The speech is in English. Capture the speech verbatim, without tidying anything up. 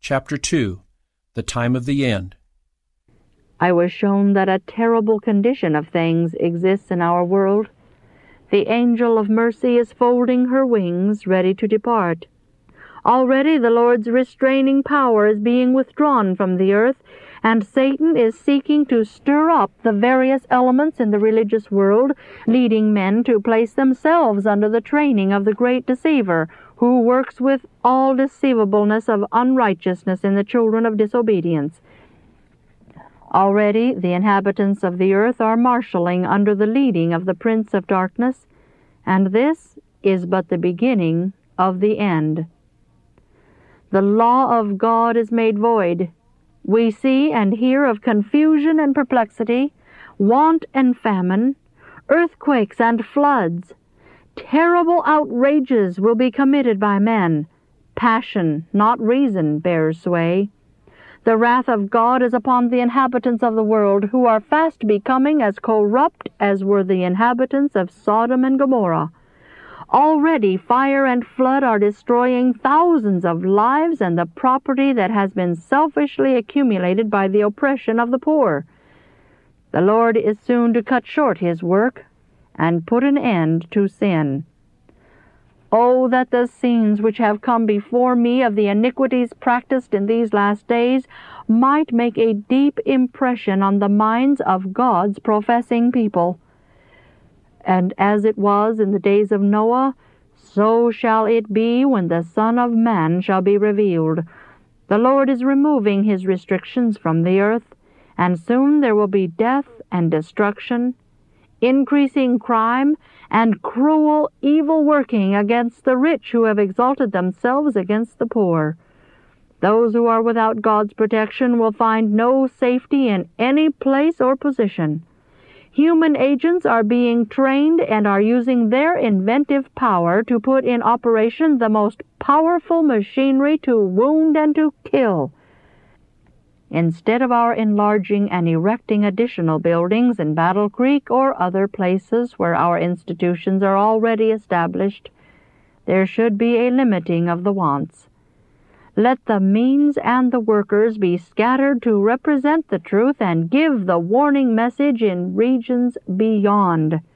chapter two, The Time of the End. I was shown that a terrible condition of things exists in our world. The angel of mercy is folding her wings, ready to depart. Already the Lord's restraining power is being withdrawn from the earth, and Satan is seeking to stir up the various elements in the religious world, leading men to place themselves under the training of the great deceiver, who works with all deceivableness of unrighteousness in the children of disobedience. Already the inhabitants of the earth are marshalling under the leading of the prince of darkness, and this is but the beginning of the end. The law of God is made void. We see and hear of confusion and perplexity, want and famine, earthquakes and floods. Terrible outrages will be committed by men. Passion, not reason, bears sway. The wrath of God is upon the inhabitants of the world, who are fast becoming as corrupt as were the inhabitants of Sodom and Gomorrah. Already fire and flood are destroying thousands of lives and the property that has been selfishly accumulated by the oppression of the poor. The Lord is soon to cut short his work and put an end to sin. Oh, that the scenes which have come before me of the iniquities practiced in these last days might make a deep impression on the minds of God's professing people. And as it was in the days of Noah, so shall it be when the Son of Man shall be revealed. The Lord is removing his restrictions from the earth, and soon there will be death and destruction, increasing crime, and cruel evil working against the rich who have exalted themselves against the poor. Those who are without God's protection will find no safety in any place or position. Human agents are being trained and are using their inventive power to put in operation the most powerful machinery to wound and to kill. Instead of our enlarging and erecting additional buildings in Battle Creek or other places where our institutions are already established, there should be a limiting of the wants. Let the means and the workers be scattered to represent the truth and give the warning message in regions beyond.